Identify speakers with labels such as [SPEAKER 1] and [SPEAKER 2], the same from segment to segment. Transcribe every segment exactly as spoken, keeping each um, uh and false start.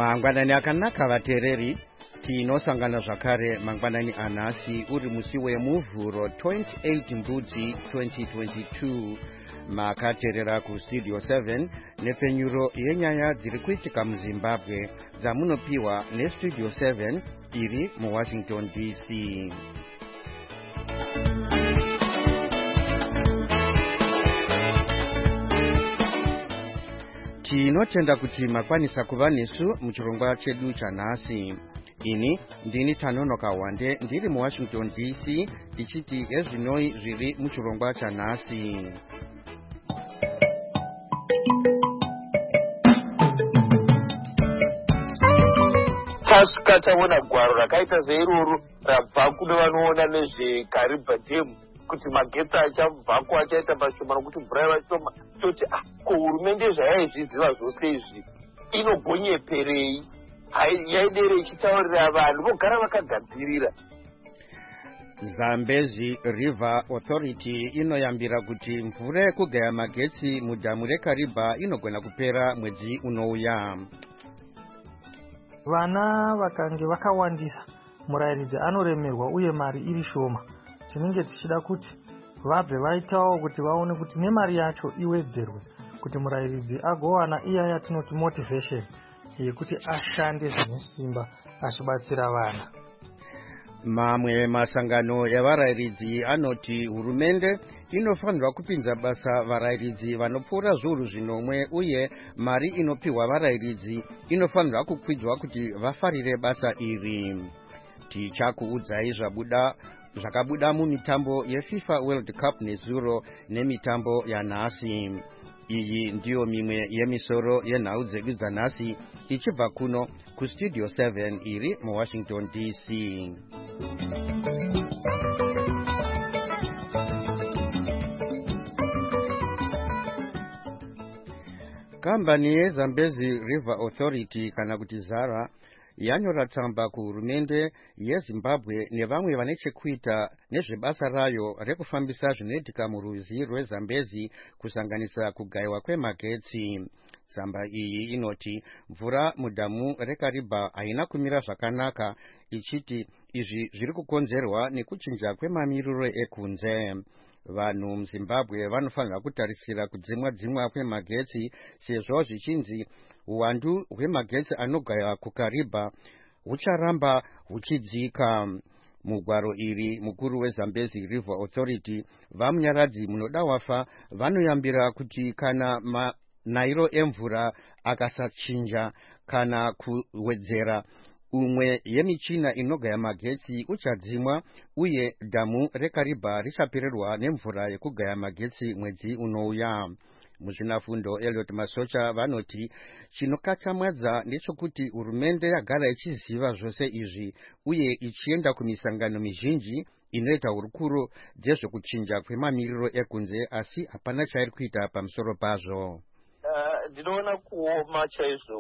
[SPEAKER 1] Mangwanani akanaka vateereri, tinosangana zvakare mangwanani anhasi uri musi wemuvhuro twenty-eight Mbudzi twenty twenty-two. Makateerera kustudio seven nepfenyuro yenyaya dziri kuitika muZimbabwe dzamunopiwa nestudio seven iri muWashington D C. Tinotenda kuti makwanisa kuva nesu muchirongwa chedu chanhasi. Ini ndini Tanonoka Wande ndiri muWashington D C tichiti ezvinoi zviri muchirongwa chanhasi.
[SPEAKER 2] Tasvika taona gwaro rakaita seiroro rabva kune vanoona nezveKariba Dam kuti magetsi achabvako achaita pashoma nokuti mvura yava shoma. Toti ah, ko hurumende zvayaizviziva zvose izvi inogonyeperei? Yaidere ichitaurira vanhu vogara vakagadzirira.
[SPEAKER 1] Zambezi River Authority inoyambira kuti mvura yekugaya magetsi mudhamu reKariba inogona kupera mwedzi unouya.
[SPEAKER 3] Vana vakange vakawandisa, murairidzi anoremerwa uye mari iri shoma. Tinenge tichida kuti vabve vaitawo kuti vaone kuti nemari yacho iwedzerwe kuti murairidzi agowana iya yatinoti motivation yekuti ashande zvine simba achibatsira vana.
[SPEAKER 1] Mamwe masangano yavarairidzi anoti hurumende inofanirwa kupinza basa varairidzi vanopfuura zviuru zvinomwe uye mari inopiwa varairidzi inofanirwa kukwidzwa kuti vafarire basa iri. Tichakuudzai zvabuda zvakabuda mumitambo yeFIFA World Cup nezuro nemitambo yanhasi. Iyi ndiyo mimwe yemisoro yenhau dzedu dzanhasi ichibva kuno kustudio seven iri muWashington D C. Kambani yeZambezi River Authority kana kuti ZARA yanyora tsamba kuhurumende yeZimbabwe nevamwe vane chekuita nezvebasa rayo rekufambisa zvinoitika murwizi rweZambezi kusanganisa kugayiwa kwemagetsi. Tsamba iyi inoti mvura mudhamu reKariba haina kumira zvakanaka, ichiti izvi zviri kukonzerwa nekuchinja kwemamiriro ekunze. Vanhu muZimbabwe vanofanira kutarisira kudzimwa dzimwa kwemagetsi sezvo zvichinzi uwandu hwemagetsi anogayiwa kuKariba hucharamba huchidzika. Mugwaro iri mukuru weZambezi River Authority vamunyaradzi munoda wafa vanoyambira kuti kana manairo emvura akasachinja kana kuwedzera, umwe yemichina inogaya magetsi uchadzimwa uye dhamu reKariba richapererwa nemvura yekugaya magetsi mwedzi unouya. Muzvinafundo Elliot Masocha vanoti chinokatsamwadza ndechekuti hurumende yagara ichiziva zvose izvi uye ichienda kumisangano mizhinji inoita hurukuro dzezvekuchinja kwemamiriro ekunze, asi hapana chairi kuita pamusoro pazvo.
[SPEAKER 2] Ndinoona kuoma chaizvo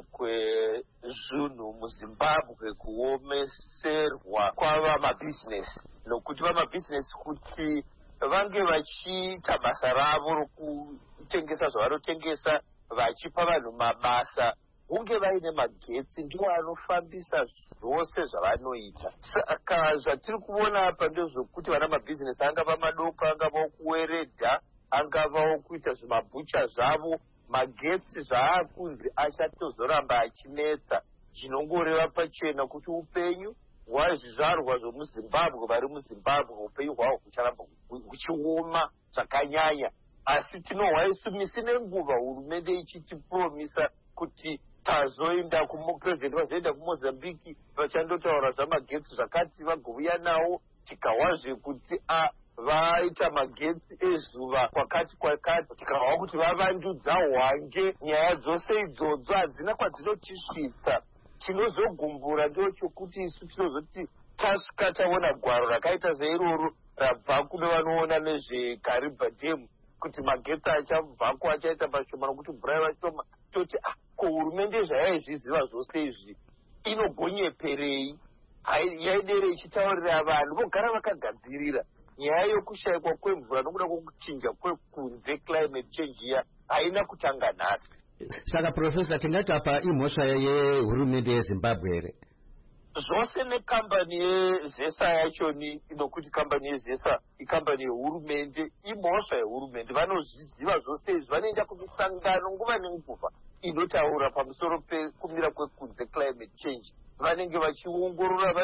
[SPEAKER 2] kwezvinhu muZimbabwe, kuomeserwa kwava mabhizinesi, nokuti vamabhizinesi kuti vange vachiita basa ravo rokutengesa zvavanotengesa vachipa vanhu mabasa, hunge vaine magetsi ndiwo anofambisa zvose zvavanoita. Saka zvatiri kuona apa ndezvokuti vana mabhizinesi angava madoko, angavawo kuweredha, angavawo kuita zvimabhucha zvavo, magetsi zvaakunzi achatozoramba achinetsa, chinongoreva pachena kuti upenyu hwazvizvarwa zvomuZimbabwe vari muZimbabwe upenyu hwavo hucharamba huchioma zvakanyanya. Asi tinohwa isu misi nenguva hurumende ichitipromisa kuti tazoenda kupresident vazoenda kuMozambique vachandotaura zvamagetsi zvakati vagouya nawo, tikahwazve kuti a vaita magetsi ezuva kwakati kwakati, tikahwa kuti vavandudza hwange. Nyaya dzose idzodzo hadzina kwadzinotisvitsa. Chinozogumbura ndo chokuti isu tinozoti tasvika taona gwaro rakaita seiroro rabva kune vanoona nezveKariba Dam kuti magetsi achabvako achaita pashoma nokuti mvura yava shoma. Toti ah, ko hurumende zvayaizviziva zvose izvi inogonyeperei? Yaidere ichitaurira vanhu vogara vakagadzirira. Nyaya yokushayikwa kwemvura nokuda kwokuchinja kwekunze climate change iya haina kutanga nhasi.
[SPEAKER 1] Saka Professor tingati apa imhosva yehurumende yeZimbabwe here?
[SPEAKER 2] Zvose nekambani yezesa yachoni inokuti kambani yezesa ikambani yehurumende, imhosva yehurumende. Vanozviziva zvose izvi, vanoenda kumisangano nguva nenguva inotaura pamusoro pekumira kwekunze, climate change. Vanenge vachiongorora,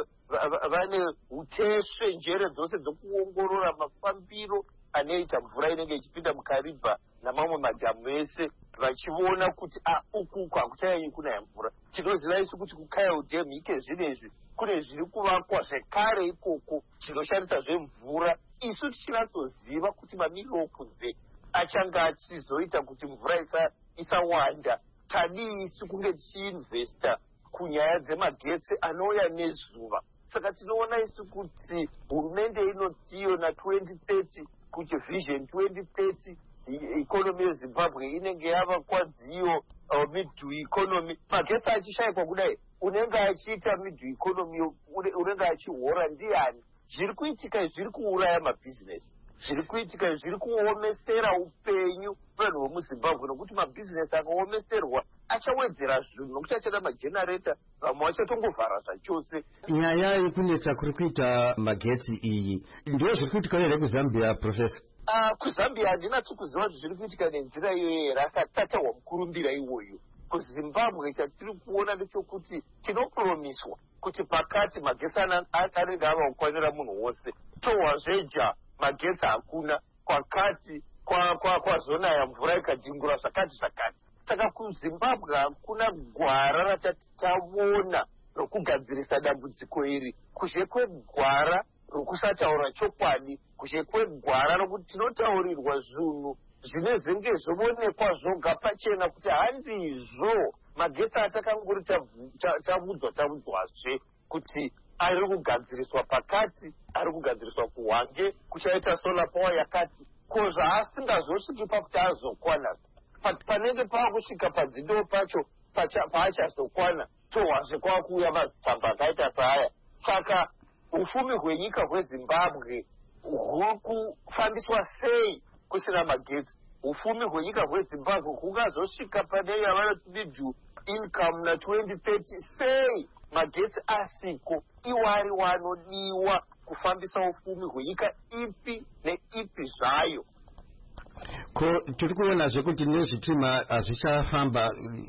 [SPEAKER 2] vane utesve, njere dzose dzokuongorora mafambiro anoita mvura inenge ichipinda mukaribha namamwe madhamu ese, vachiona kuti uku hakuchanyanyi kunaya mvura. Tinoziva isu kuti kuKayodhemu ike zvinezvi kune zviri kuvakwa zvekare ikoko zvinoshandisa zvemvura. Isu tichinatsoziva kuti mamiriro okunze achanga achizoita kuti mvura isawanda. Tadii isu kunge tichiinvesta kunyaya dzemagetsi anouya nezuva. Saka tinoona isu kuti hurumende inotiyo na twenty thirty kuti vision twenty thirty ikonomi yeZimbabwe inenge yava kwadziyo uh, mid-due economy. Magetsi achishayikwa kudai, unenge achiita mid-due economy, unenge achihora ndiani? Zviri kuitika zviri kuuraya mabhizinesi. Zviri kuitika zviri kuomesera upenyu vanhu vomuZimbabwe, nokuti mabhizinesi akaomeserwa achawedzera zvinhu, nokuti achada magenareta, vamwe vachatongovhara zvachose.
[SPEAKER 1] Nyaya yekunetsa kuri kuita magetsi iyi ndiyo zviri kuitika here kuZambia, Professor?
[SPEAKER 2] Uh, kuZambia handinatsi kuziva kuti zviri kuitika nenzira iyoyo here, asi hatitaurwa mukurumbira iwoyo. KuZimbabwe chatiri kuona ndechokuti tinopromiswa kuti pakati magetsi anenge ava kukwanira munhu wose, tohwazveja magetsi hakuna, kwakati kwazonaya mvura ikadhingura zvakati zvakati. Saka kuZimbabwe hakuna gwara ratati taona rokugadzirisa dambudziko iri, kushe kwegwara rokusataura chokwadi, kushe kwegwara rokuti tinotaurirwa zvinhu zvinezenge zvoonekwa zvoga pachena kuti handizvo. Magetsi atakangori tavudzwa tavudzwazve kuti ari kugadziriswa pakati, ari kugadziriswa kuHwange, kuchaita solar power yakati, ko zvaasingazosviki pakuti azokwana. Panenge paakusvika padzido pacho paachazokwana, tohwazve kwakuuya matsamba akaita saaya. Saka ufumi hwenyika hweZimbabwe huri kufambiswa sei kusina magetsi? Ufumi hwenyika hweZimbabwe hungazosvika pane yavanoti mid-due income na twenty thirty sei magetsi asiko? Iwari wanodiwa kufambisa ufumi hwenyika ipi neipi zvayo.
[SPEAKER 1] Ko tiri kuonazve kuti nezvitima hazvichafamba.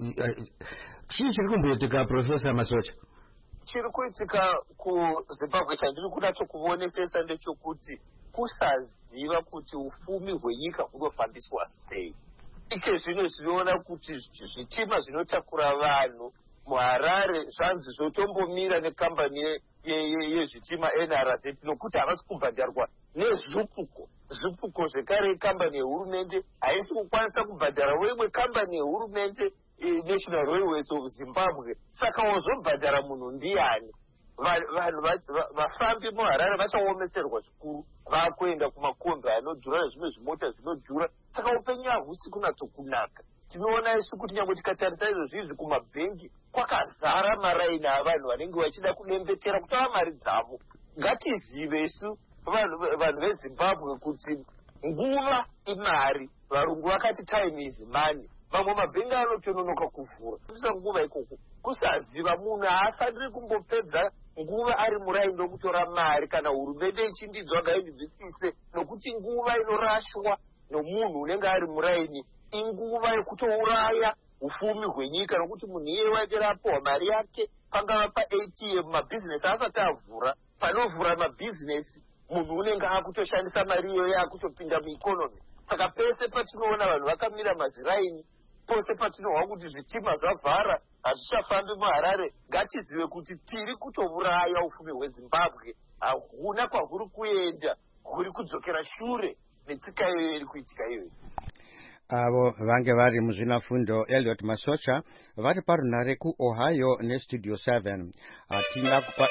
[SPEAKER 1] Chii chiri kumboitika, Professor Masocha?
[SPEAKER 2] Chiri kuitika kuZimbabwe chandiri kuda chokuonesesa ndechokuti kusaziva kuti ufumi hwenyika hunofambiswa sei. Ike zvino zvinoona kuti zvitima zvinotakura vanhu muHarare zvanzi zvotombomira nekambani yezvitima N R Z, nokuti havasi kubhadharwa neZupuco. Zupuco zvekare ikambani yehurumende haisi kukwanisa kubhadhara weimwe kambani yehurumende, National Railways of Zimbabwe. Saka wozobhadhara munhu ndiani? Vanhu vafambi muHarare vachaomeserwa zvikuru, vakuenda kumakombi anodhura nezvimwe zvimota zvinodhura. Saka upenyu hahusi kunatsokunaka. Tinoona isu kuti nyange tikatarisa izvozvi izvi kumabhengi kwakazara maraini avanhu vanenge vachida kudembetera kutava mari dzavo. Ngatizive isu vanhu veZimbabwe kuti nguva imari. Varungu vakati time is money. Mamwe mabhengi anotononoka kuvhura kusa nguva ikoko. Kusaziva munhu haafaniri kumbopedza nguva ari muraini rokutora mari kana hurumende ichindidzwa ngainzwisise, nokuti nguva inorashwa nomunhu unenge ari muraini inguva yekutouraya ufumi hwenyika, nokuti munhu iye waite rapohwa mari yake pangava pa-A T M, mabhizinesi asati avhura. Panovhura mabhizinesi munhu unenge akutoshandisa mari iyoyo akutopinda muikonomi. Saka pese patinoona vanhu vakamira maziraini, pose patinohwa kuti zvitima zvavhara hazvichafambi muHarare, ngatizive kuti tiri kutouraya ufumi hweZimbabwe. Hakuna kwahuri kuenda, huri kudzokera shure netsika iyoyo iri kuitika iyoyo.
[SPEAKER 1] Avo vange vari muzvinafundo Elliot Masocha vari parunhare kuOhio neStudio seven. Hatina kupa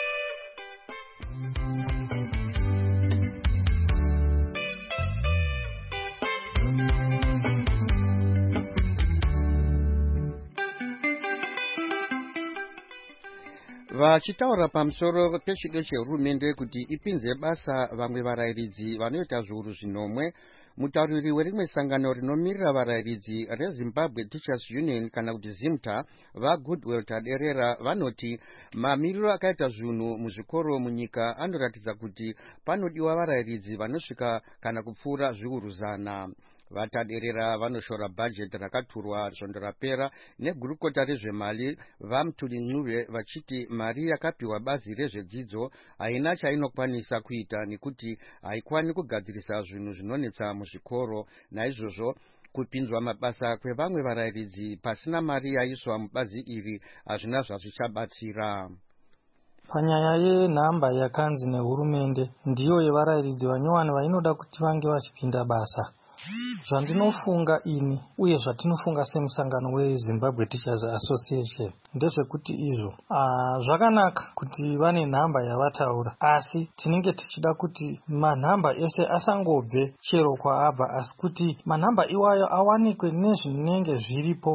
[SPEAKER 1] vachitaura pamusoro pechido chehurumende kuti ipinze basa vamwe varairidzi vanoita zviuru zvinomwe mutauriri werimwe sangano rinomirira varayiridzi reZimbabwe Teachers Union kana kuti ZIMTA vaGoodwill Taderera vanoti mamiriro akaita zvinhu muzvikoro munyika anoratidza kuti panodiwa varayiridzi vanosvika kana kupfuura zviuru zana. Vataderera vanoshora bhajeti rakaturwa svondo rapera negurukota rezvemali vaMutuli Ncube vachiti mari yakapiwa bazi rezvedzidzo haina chainokwanisa kuita nekuti haikwani kugadzirisa zvinhu zvinonetsa muzvikoro. Naizvozvo kupinzwa mabasa kwevamwe varayiridzi pasina mari yaiswa mubazi iri hazvina zvazvichabatsira.
[SPEAKER 3] Panyaya yenhamba yakanzi nehurumende ndiyo yevarayiridzi vanyowani vainoda kuti vange vachipinda basa, zvandinofunga ini uye zvatinofunga semusangano weZimbabwe Teachers Association ndezvekuti izvo zvakanaka kuti vane nhamba yavataura, asi tinenge tichida kuti manhamba ese asangobve chero kwaabva, asi kuti manhamba iwayo awanikwe nezvinenge zviripo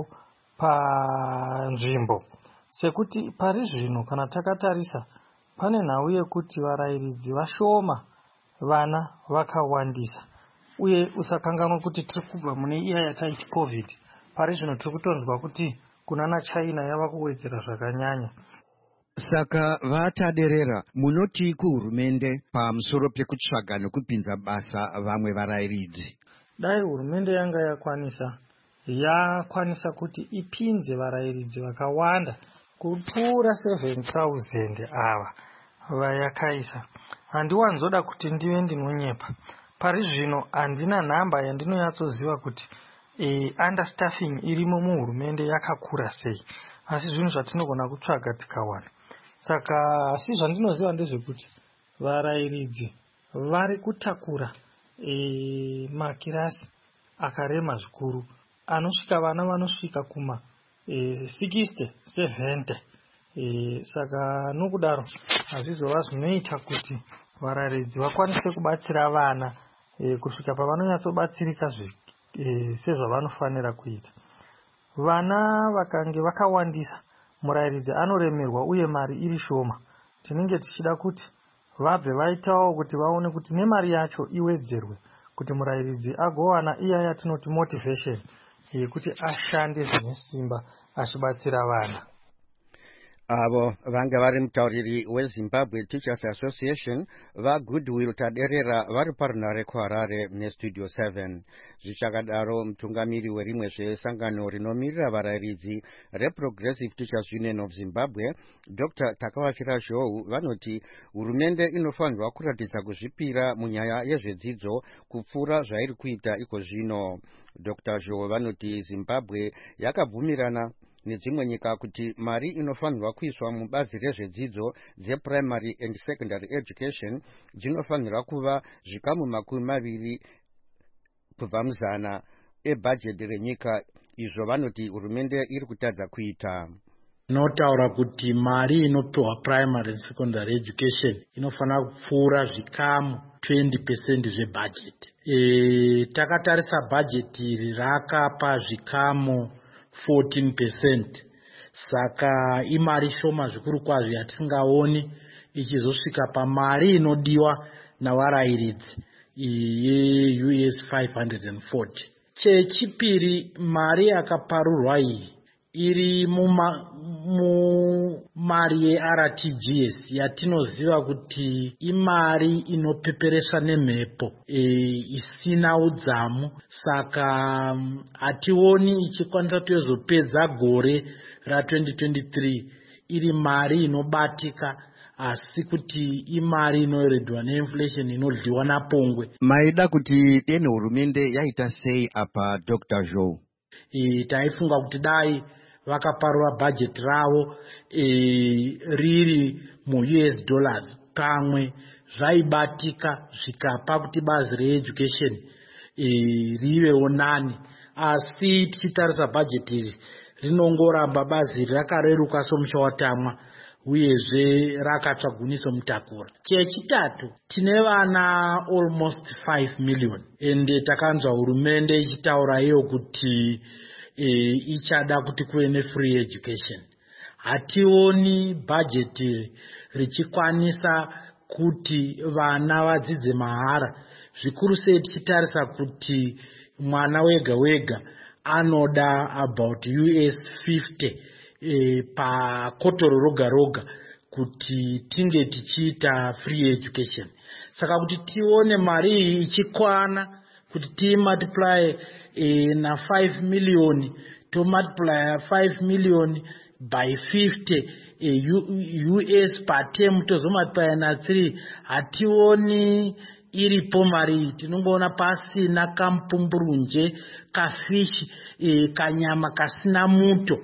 [SPEAKER 3] panzvimbo. Sekuti pari zvino kana takatarisa pane nhau yekuti varayiridzi vashoma, vana vakawandisa, uye usakanganwa kuti tiri kubva mune iya yataiti COVID. Pari zvino tiri kutonzwa kuti kunana China yava kuwedzera zvakanyanya.
[SPEAKER 1] Saka vataderera munoti kuhurumende pamusoro pekutsvaga nokupinza basa vamwe varayiridzi?
[SPEAKER 3] Dai hurumende yanga yakwanisa yakwanisa kuti ipinze varayiridzi vakawanda kupfuura seven thousand ava vayakaisa, handiwanzoda kuti ndive ndinonyepa. Pari zvino handina nhamba yandinonyatsoziva kuti e, understaffing irimo muhurumende yakakura sei, asi zvinhu zvatinogona kutsvaga tikawana. Saka asi zvandinoziva ndezvekuti varayiridzi vari kutakura e, makirasi akarema zvikuru anosvika vana vanosvika kuma e, sixty seventy. E, saka nokudaro hazvizova zvinoita kuti varayiridzi vakwanise kubatsira vana e, kusvika pavanonyatsobatsirika e, sezvavanofanira kuita. Vana vakange vakawandisa, murayiridzi anoremerwa uye mari iri shoma. Tinenge tichida kuti vabve vaitawo kuti vaone kuti nemari yacho iwedzerwe kuti murayiridzi agowana iya yatinoti motivation yekuti ashande zvine simba achibatsira vana.
[SPEAKER 1] Avo vanga vari mutauriri weZimbabwe Teachers Association vaGoodwill Taderera vari parunare kuHarare neStudio seven. Zvichakadaro mutungamiri werimwe zvesangano rinomirira varayiridzi reProgressive Teachers Union of Zimbabwe Doctor Takawashira Zhou vanoti hurumende inofanirwa kuratidza kuzvipira munyaya yezvedzidzo kupfuura zvairi kuita iko zvino. Doctor Zhou vanoti Zimbabwe yakabvumirana nedzimwe nyika kuti mari inofanirwa kuiswa mubazi rezvedzidzo dzeprimary and secondary education dzinofanirwa kuva zvikamu makumi maviri kubva muzana ebhajeti renyika. Izvo vanoti hurumende iri kutadza kuita.
[SPEAKER 4] Notaura kuti mari inopiwa primary and secondary education inofanira kupfuura zvikamu twenty percent zvebhajeti. E, takatarisa bhajeti iri rakapa zvikamu fourteen percent. Saka imari shoma zvikuru kwazvo yatisingaoni ichizosvika pamari inodiwa navarayiridzi ye-U S five hundred forty. Chechipiri, mari yakaparurwa iyi iri mumari yeR T G S yatinoziva kuti imari inopepereswa nemhepo e, isina udzamu. Saka hationi ichikwanisa kutozopedza gore ratwenty twenty-three iri mari inobatika, asi kuti imari inoeredwa neinflation inodliwa napongwe.
[SPEAKER 1] Maida kuti deni hurumende yaita sei apa Doctor Zhou?
[SPEAKER 4] E, taifunga kuti dai vakaparura bhajeti ravo e, riri mu-U S dollars pamwe zvaibatika zvikapa kuti bazi reeducation e, rivewo nani. Asi tichitarisa bhajeti iri rinongoramba bazi rakareruka somuchawatamwa uyezve rakatsvaguniso mutakura. Chechitatu, tine vana almost five million ende takanzwa hurumende ichitaura iyo kuti e, ichada kuti kuve nefree education. Hationi bhajeti richikwanisa kuti vana vadzidze mahara zvikuru sei tichitarisa kuti mwana wega wega anoda about U S fifty eh, pakotoro roga roga kuti tinge tichiita free education. Saka kuti tione mari iyi ichikwana kuti timultiply eh, na five million to multiply five million by fifty eh, U S per term tozomultiply na three, hationi iripo mari. Tinongoona pasina kampumburunje kafishi eh, kanyama kasina muto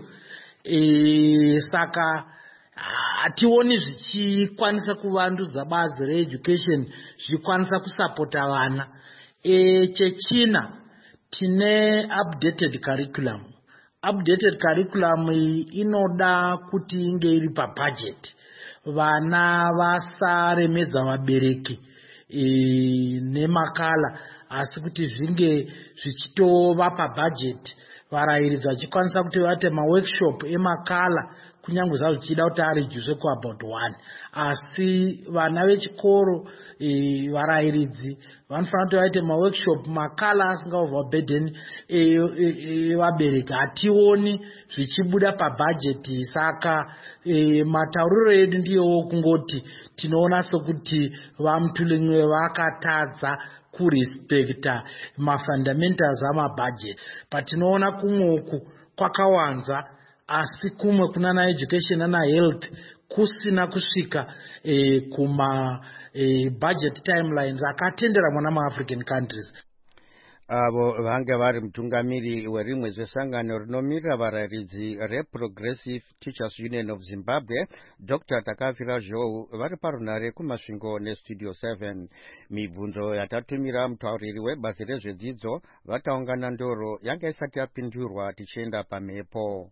[SPEAKER 4] eh, saka hationi zvichikwanisa kuvandudza bazi reeducation zvichikwanisa kusapota vana. E, chechina tine updated curriculum. Updated curriculum inoda kuti inge iri pabudget, vana vasaremedza vabereki e, nemakala, asi kuti zvinge zvichitova pabudget, varairidzi vachikwanisa kuti vate maworkshop emakala kunyange zvazvo zvichida kuti areduce ku about one. Asi vana vechikoro e, varairidzi vanofanira kuti vaite maworkshop makala asingava burden evabereki. Hationi zvichibuda pabudget, saka e, matauriro edu ndiyewo kungoti tinoona sokuti vaMutulimwe vakatadza kurespekta mafundamentals amabudget. Patinoona kumweku kwakawanza, asi kumwe kunana education nana health kusina kusvika eh, kuma eh, budget timelines akatendera mwana maAfrican countries.
[SPEAKER 1] Avo vange vari mutungamiri werimwe zesangano rinomirira varairidzi reProgressive Teachers Union of Zimbabwe, Doctor Takavira Zhou, vari parunare kumasvingo nestudio seven. Mibvunzo yatatumira mutauriri webazi rezvedzidzo vataungana ndoro yanga isati yapindurwa tichienda pamhepo.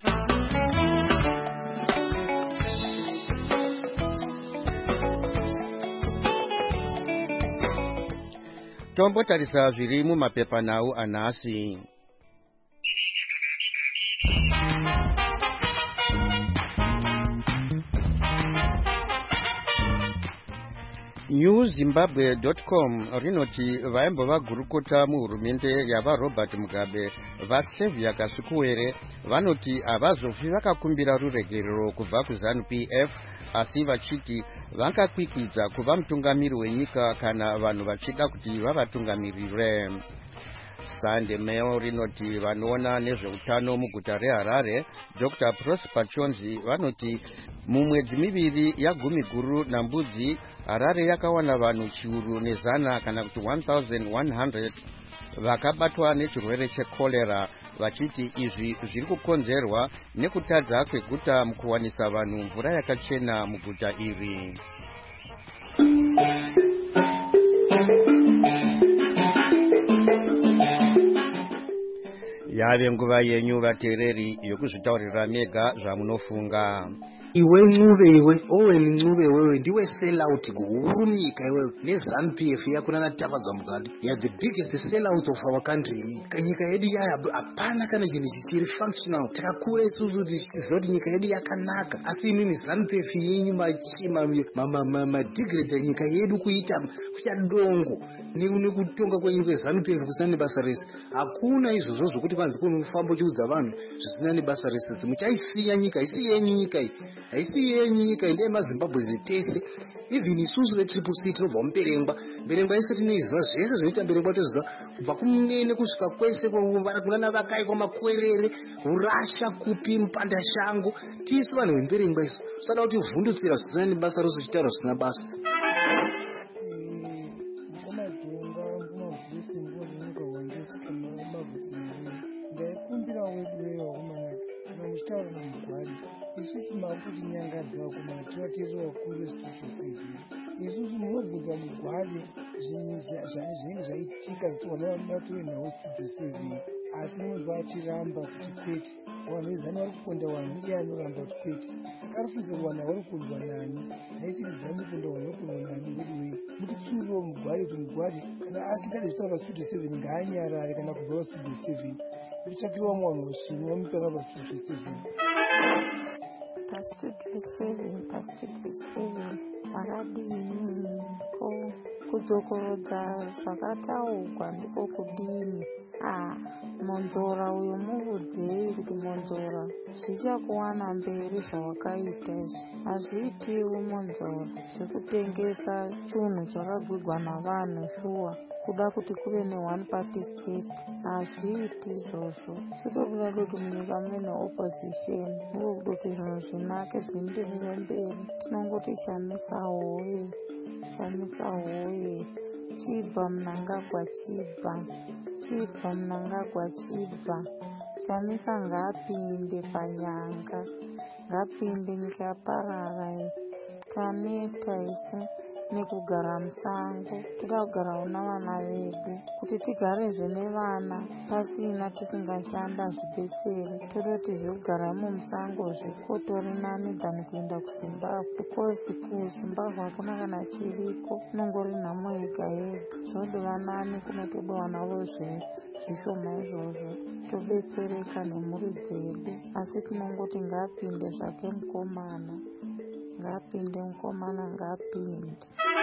[SPEAKER 1] Tombotarisa zviri mumapepanhau anhasi. new zimbabwe dot com rinoti vaimbova gurukota muhurumende yavaRobert Mugabe vaSylvia Kasukuwere vanoti havazofi vakakumbira ruregerero kubva kuZANU P F, asi vachiti vangakwikidza kuva mutungamiri wenyika kana vanhu vachida kuti vavatungamirire. Sunday Mail rinoti vanoona nezveutano muguta reHarare, Doctor Prosper Chonzi, vanoti mumwedzi miviri yagumi guru nambudzi, Harare yakawana vanhu chiuru nezana kana kuti one thousand one hundred vakabatwa nechirwere chekolera, vachiti izvi zviri kukonzerwa nekutadza kweguta mukuwanisa vanhu mvura yakachena muguta iri. Yave nguva yenyu vateereri yokuzvitaurira mega zvamunofunga.
[SPEAKER 5] Iwe Ncube iwe, Owen Ncube wewe ndiwe sellout guru nyika iwe neZANU P F yakuna natavadza mugadi. You are the biggest sellout of our country. Nyika yedu yaya hapana kana chinhu chichiri functional. Takakura isusu tichizoti nyika yedu yakanaka, asi imini ZANU P F yenyu machima madegrade nyika yedu kuita kuchadongo nekutonga kwenyu kweZANU P F kusina nebasa rese. Hakuna izvozvo zvokuti kwanzi kunofamba chiudza vanhu zvisina nebasa rese. Muchaisiya nyika, isi yenyu nyika iyi. Haisi yenyu nyika inde maZimbabwe zetese. Even isusu vetriple C tinobva muperengwa. Mperengwa yese tinoiziva zvese zvinoita mperengwa toziva kubva kumunene kusvika kwese kunana vakai kwamakwerere urasha kupi mupanda shango. Tisu vanhu vemperengwa isu sada kuti uvhundutsira zvisina nebasa rose uchitaura zvisina basa.
[SPEAKER 6] Isusu makuti nyangadza kumatiratidzo wakuru situtusivhi isusu munobvunza mugwari zvinenge zvaitika zvichiwanavatore nawo situtusivhi, asi munobva achiramba kuti kwete vanhu vezani vari kuponda wanhu iye anoramba kuti kwete. Saka arifunze kuwana vari kundwa nani, haisiri zani kunda wanhu vari kundwa nani kuti wei mutitsuriwo mugwari kuti mugwari kana asingade zvitaura pastutusivhi ngaanyarare kana kubva pastutusivhi kutsvakiwa mwanhu wosvinwa mutaura pastutusivhi.
[SPEAKER 7] Pastudio seven, Pastudio seven, vakadini ko kudzokorodza zvakataurwa ndiko kudini. Ah, Monzora uyu muudzei kuti Monzora zvichakuwana mberi zvawakaita izvi. Hazviitiwo Monzora zvekutengesa chinhu chakagwigwa navanhu shuwa kuda kuti kuve ne-one party state. Hazviiti izvozvo. Chitoda kuti munyika mune opposition ndiko kudoti zvinhu zvinake zvienderere mberi. Tinongoti shamisa hoye, shamisa hoye. Chibva Mnangagwa chibva, chibva Mnangagwa chibva. Shamisa ngapinde panyanga, ngapinde nyika yaparara. Taneta isu nekugara musango, toda kugara una vana vedu, kuti tigarezve nevana pasina tisingashanda zvibetsere. Todoti zvekugara mumusango zvikotori nani than kuenda kuZimbabwe, because kuZimbabwe hakuna kana chiriko, inongori nhamo yega yega. Zvodova nani kunotodawo navo zvishoma izvozvo, tobetsereka nemhuri dzedu. Asi tinongoti ngapinde zvake mukomana, ngapinde mukomana, ngapinde.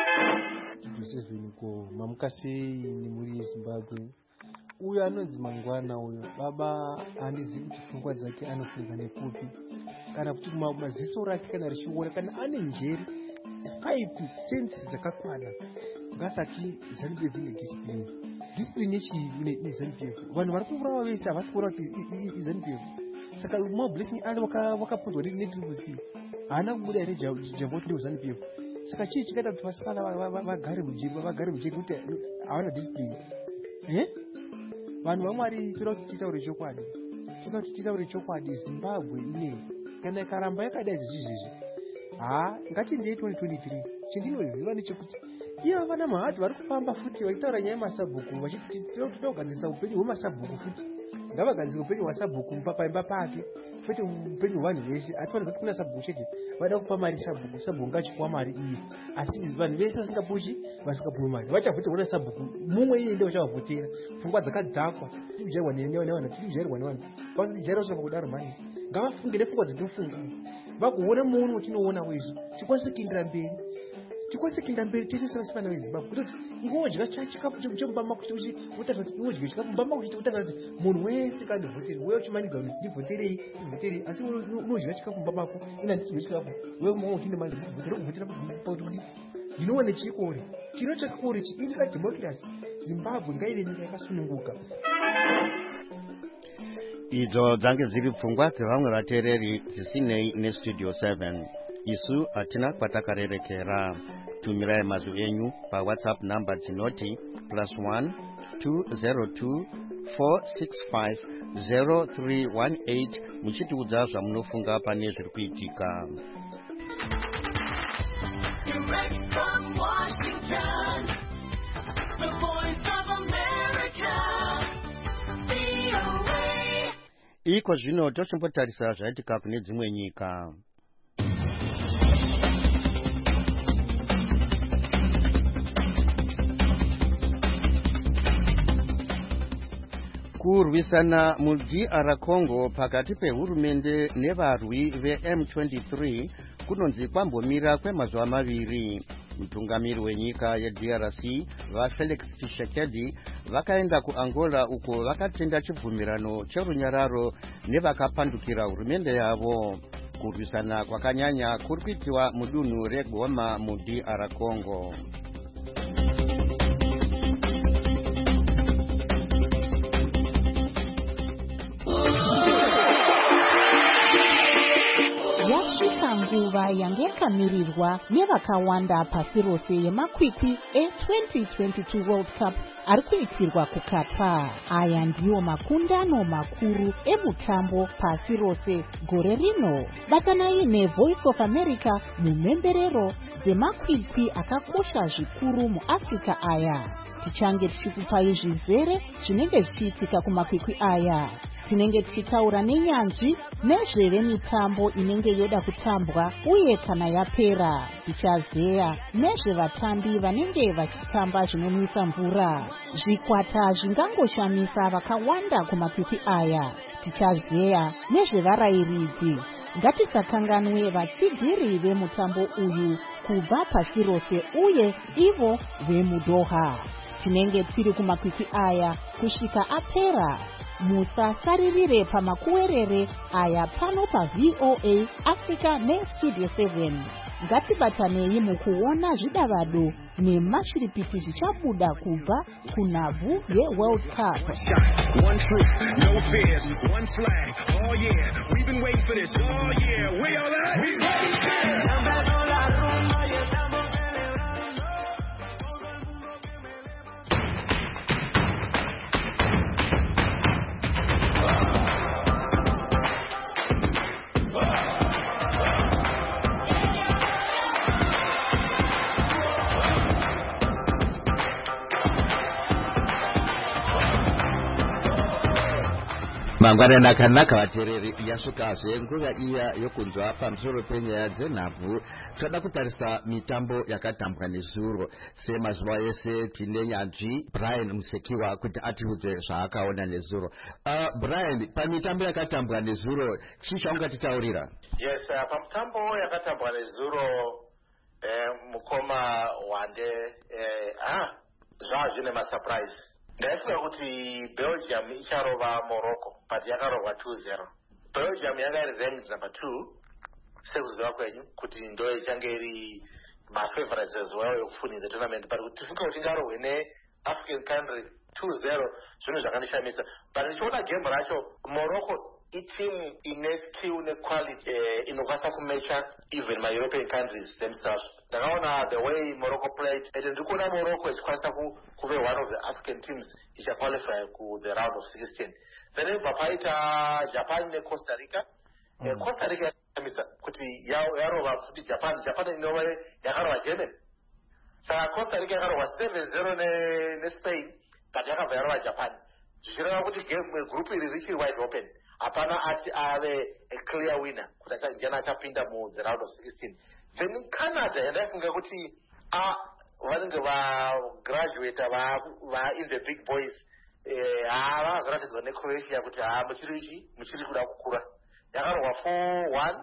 [SPEAKER 8] Zviniko mamukasei nemuri yeZimbabwe. Uyo anonzi Mangwana uyo baba handizivi kuti pfungwa dzake anofunga nekupi, kana kuti maziso rake kana richiona kana ane njere paipi sensi dzakakwana ngasati ZANU-PF ine discipline. Discipline yechii neZANU-PF? Vanhu vari kuurawa vese havasi kuura kuti iZANU-PF. Saka Mo Blessing ali wakapunzwa neTriple-C haana kubuda here jambo kuti ndio ZANU-PF. Saka chii chikaita kuti vasikana vagare mujeri vagare mujeri kuti havana discipline? Eh? Vanhu vaMwari toda kuti titaure chokwadi, toda kuti titaure chokwadi. Zimbabwe ine kana ikaramba yakadai zvezvizvi, ha ngatindei twenty twenty-three. Chendinoziva nechekuti ivo vana mahati vari kufamba futi vachitaura nyaya yemasabhuku vachiti toda kugadzirisa upenyu hwemasabhuku futi. Ngavagadzira upenyu hwasabhuku paimba pake, kwete upenyu hwevanhu vese. Hatifanira kuti kuna sabhuku chete vada kupa mari sabhuku, sabhuku ngachipuwa mari iyi. Asi vanhu vese vasingapushi vasingapuwi mari vachavhoti ona sabhuku mumwe iye ndiye vachavhotera. Pfungwa dzakadzakwa, tirijairwa nevanhu, tirijairwa nevanhu vasitijaira kusvika kudaro mani. Ngavafunge nepfungwa dzinofunga vagoona muono watinoona wesu, tikwanise kuendera mberi, tikwanise kuenda mberi tese sevana veZimbabwe. Kuti iwe dya chikafu chemubama kuti utaza kuti iwe dya chikafu mubama kuti utaza kuti munhu wese kandivhotere, wewe uchimanikwa kuti ndivhoterei ndivhoterei, asi unodya chikafu mubamako ina ndidya chikafu wewe mumwe uchinde mali ndivhotere kuvhotera kuti ndinoone chikore chiro chakakore chiindika democracy. Zimbabwe ngaive nyika yakasununguka.
[SPEAKER 1] Idzo dzange dziri pfungwa dzevamwe vateereri dzisinei neStudio seven. Isu hatina kwatakarerekera. Tumirai mazwi enyu paWhatsApp namba dzinoti plus one two zero two four six five zero three one eight muchitiudza zvamunofunga pane zviri kuitika. Direct from Washington, the voice of America, V O A. Iko zvino tochimbotarisa zvaitika kune dzimwe nyika. Kurwisana muD R Congo pakati pehurumende nevarwi veM twenty-three kunonzi kwambomira kwemazuva maviri. Mutungamiri wenyika yeD R C vaFelix Tshisekedi vakaenda kuAngola uko vakatenda chibvumirano cherunyararo nevakapandukira hurumende yavo. Kurwisana kwakanyanya kuri kuitiwa mudunhu reGoma muD R Congo.
[SPEAKER 9] Nguva yange yakamirirwa nevakawanda pasi rose yemakwikwi e-twenty twenty-two World Cup ari kuitirwa kuQatar. Aya ndiwo makundano makuru emutambo pasi rose gore rino. Batanai neVoice of America mumhemberero dzemakwikwi akakosha zvikuru muAfrica aya. Tichange tichikupai zvizere zvinenge zvichiitika kumakwikwi aya. Tinenge tichitaura nenyanzvi nezvevemitambo inenge yoda kutambwa uye kana yapera. Tichazeya nezvevatambi vanenge vachitamba zvinonwisa mvura. Zvikwata zvingangoshamisa vakawanda kumakwikwi aya. tichazeya nezvevarairidzi. Ngatisakanganwe vatsigiri vemutambo uyu kubva pasi rose uye ivo vemudoha. Tinenge tiri kumakwikwi aya kusvika apera. Musasaririre pamakuwerere aya pano paV O A Africa neStudio seven. Ngatibatanei mukuona zvidavado nemashiripiti zvichabuda kubva kunhabvu yeWorld Cup.
[SPEAKER 10] One truth, no fears, one flag. Oh yeah, we've been waiting for this. Oh yeah, we all right. We ready.
[SPEAKER 1] mangwana akanaka vateereri, yasvikazve nguva iya yokunzwa pamusoro penyaya dzenhabvu. Toda kutarisa mitambo yakatambwa nezuro. Semazuva ese tine nyanzvi Brian Musekiwa kuti atiudze zvaakaona nezuro. Uh, Brian, pamitambo yakatambwa nezuro chii chaungatitaurira?
[SPEAKER 2] Yes, uh, pamutambo yakatambwa nezuro eh, mukoma wande eh, ah, zvava zvine masurprise. Ndaifunga kuti Belgium icharova Morocco, but yakarovwa two zero. Belgium yanga iri ranked number two, sekuziva kwenyu kuti ndo ichange iri mafavorites as well yokufunda the tournament, but kuti tifunga kuti ingarohwe ne-African country two zero zvinhu zvakandishamisa. But ndichiona game racho, Morocco iteam ine skill nequality eh, inokwanisa kumecha even my European countries themselves. Ndakaona the way Morocco played, and ndikuona Morocco ichikwanisa kuve one of the African teams ichaqualify ku the round of sixteen. Then ibva paita Japan ne Costa Rica. Mm. Eh, Costa Rica yakamisa kuti yarova kuti Japan Japan inova yakarova Germany. Saka Costa Rica yakarova seven zero ne, ne Spain, but yakabva yarova Japan. Zvichireva kuti game group iri richiri wide open. Hapana ati ave a clear winner kuti njana achapinda mu the round of sixteen. Then in Canada yandaifunga kuti ah vanenge va graduate va va in the big boys eh ava zvaratidzwa neCroatia kuti ah muchiri ichi muchiri kuda kukura. Yakarwa four one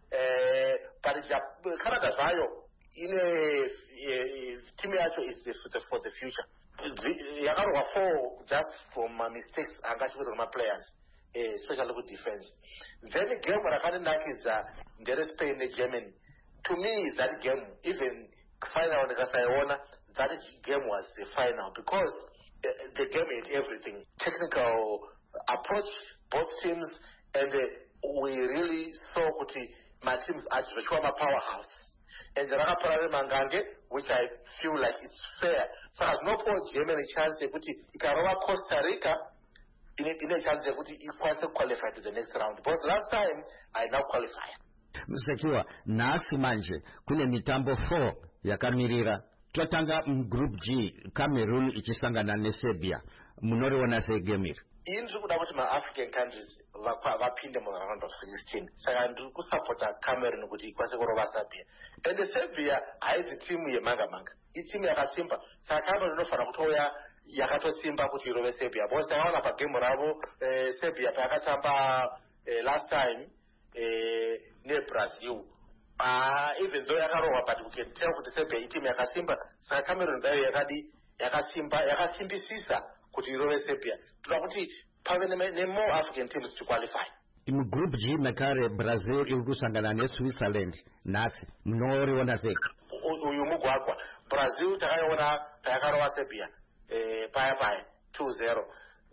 [SPEAKER 2] eh but Canada zvayo ine team yacho is the, for the future. Yakarwa four just from mistakes angachikuita ma players. Uh, especially with defense. Then the game rakandinakidza ndere Spain ne Germany. To me, that game, even final ndikasaiona, that game was the final because uh, the game had everything. Technical approach, both teams, and uh, we really saw kuti my teams are my powerhouse. And the Rakaparare Mangange, which I feel like it's fair. So I have no for Germany chance kuti ikarova Costa Rica. In a, in a chance that he wants to qualify to the next round. Because last time, I now qualify.
[SPEAKER 1] Musekiwa, nasi manje, kune mitambo four yakamirira. Twatanga group G, Cameroon ikisangana ne Serbia. Munori wana se game.
[SPEAKER 2] Inzu kuda kuti ma African countries vapinde mu round of sixteen. Saka ndiri kusupporta Cameroon kuti ikwase kurova Serbia. And the Serbia haizi timu yemanga manga. I timu yakasimba. Saka Cameroon inofana kutoya yakatosimba kuti irove Serbia. Because takaona pa game ravo eh, Serbia pakatamba eh, last time eh, ne Brazil. Ah, even though yakarova, but we can tell kuti Serbia itimu yakasimba. Saka Cameroon dayo yakadi yakasimba yakasimbisisa kuti irove Serbia. Tuda kuti pave ne more African teams to qualify.
[SPEAKER 1] In group G mekare Brazil ilikusangana ne Switzerland nasi mnori wana zeka.
[SPEAKER 2] Uyu mugwagwa Brazil takaiona takarova Serbia. Uh, paya paya two zero.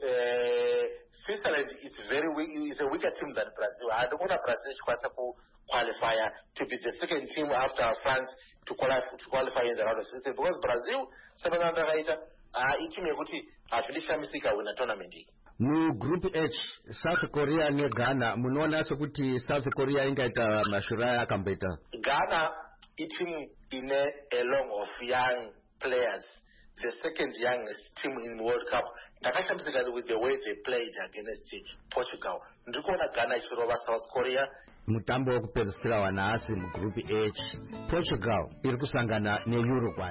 [SPEAKER 2] Uh, Switzerland is very weak. It's a weaker team than Brazil. I don't want Brazil to qualify to be the second team after France to qualify to qualify in the round of sixteen because Brazil seven under right. Ah, ichi mekuti atulisha misika wina tournament.
[SPEAKER 1] Mu group H South Korea ne Ghana munaona sokuti South Korea ingaita mashura yakambeta.
[SPEAKER 2] Ghana team in a, a long of young players. The second youngest team in the World Cup. Ndakashamsika with the way they played against Portugal. Ndikuona Ghana ichirova South Korea.
[SPEAKER 1] Mutambo wokupedzisira wanasi mu group H. Portugal iri kusangana ne Uruguay.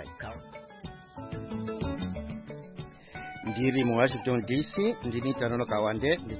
[SPEAKER 1] Ndiri mu Washington D C ndini Tanono Kawande.